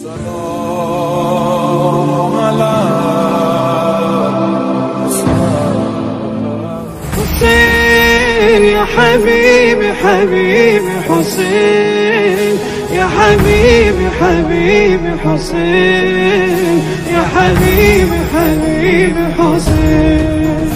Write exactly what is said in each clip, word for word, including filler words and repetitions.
سلام حسين يا حبيبي حبيبي حسين يا حبيبي حبيبي حسين يا حبيبي حبيبي حسين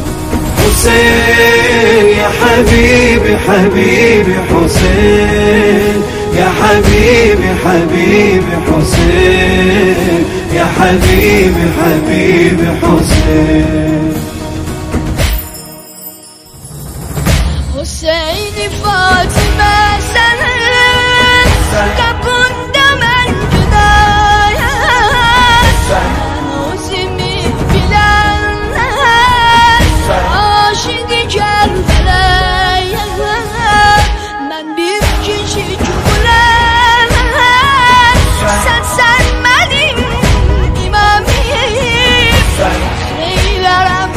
حسين يا حبيبي حبيبي حسين يا حبيبي حبيبي حسين يا حبيبي حبيبي حسين حسین فاطمه سنن kapında ben güdayım sen özümü bilenler aşık Kerbela'ya ben bir kişi cümlem sen sen benim imamim neylerem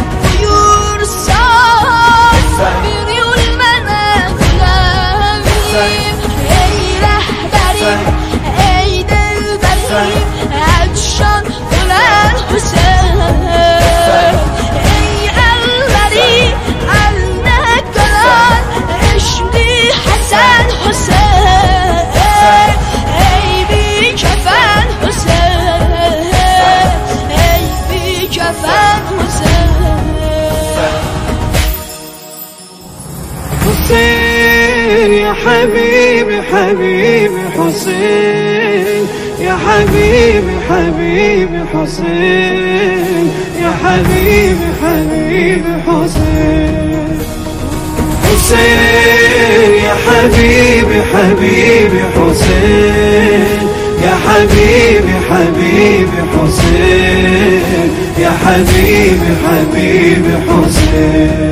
buyursan bir yol bana kulağım ey rehberim ey devberim edşan ulan Hüseyin ey elleri eline kalan eşli Hasan Hüseyin ey bir kefen Hüseyin ey bir kefen Hüseyin حسين يا حبيبي حبيبي حسين يا حبيبي حبيبي حسين يا حبيبي حبيبي حسين حسين يا حبيبي حبيبي حسين يا حبيبي حبيبي حسين يا حبيبي حبيبي حسين